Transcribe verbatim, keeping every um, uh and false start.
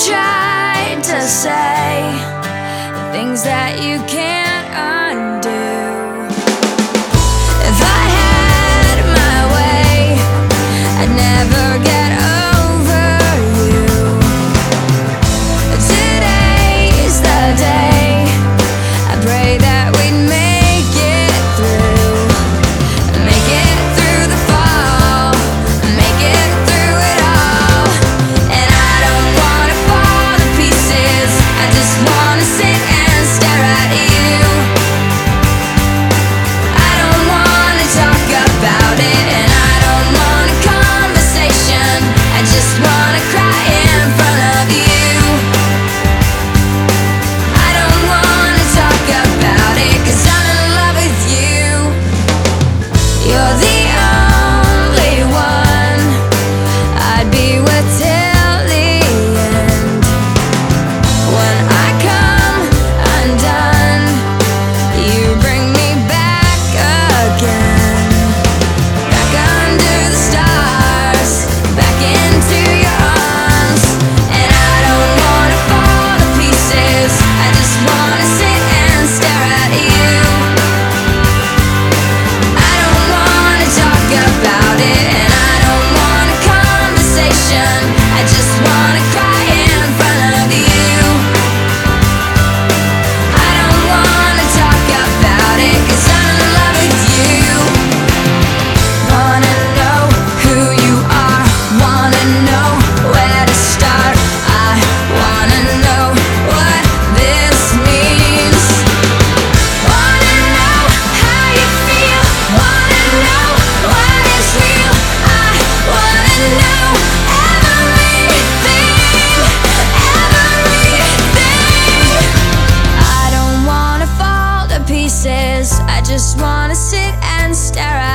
tried to say things that you can't undo. If I had my way, I'd never get over you. Today's the day, I pray that we'd make it through. Make it through the fall, make it through it all. And I don't wanna fall to pieces, I just wanna sit and stare at you. I don't wanna talk about it, and I don't want a conversation, I just wanna cry in front of you. I don't wanna talk about it, 'cause I'm in love with you. You're the only one I'd be with till the end. When I come undone, you bring me back again. Back under the stars, back into your arms. And I don't wanna fall to pieces, I just wanna sit and stare at you. I don't wanna talk about it, and I don't want a conversation, I just wanna cry in front of you. I don't wanna talk about it, 'cause I'm in love with you. Wanna know who you are, wanna know where to start. I wanna know what this means. Wanna know how you feel, wanna know what is real. I wanna know everything, everything. I don't wanna fall to pieces, I just wanna sit and stare